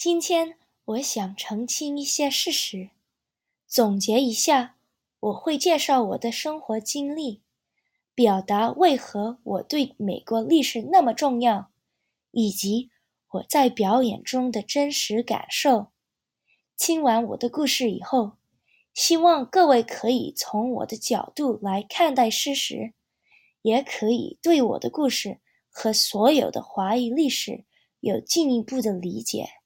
今天我想澄清一些事实，总结一下，我会介绍我的生活经历，表达为何我对美国历史那么重要，以及我在表演中的真实感受。听完我的故事以后，希望各位可以从我的角度来看待事实，也可以对我的故事和所有的华裔历史有进一步的理解。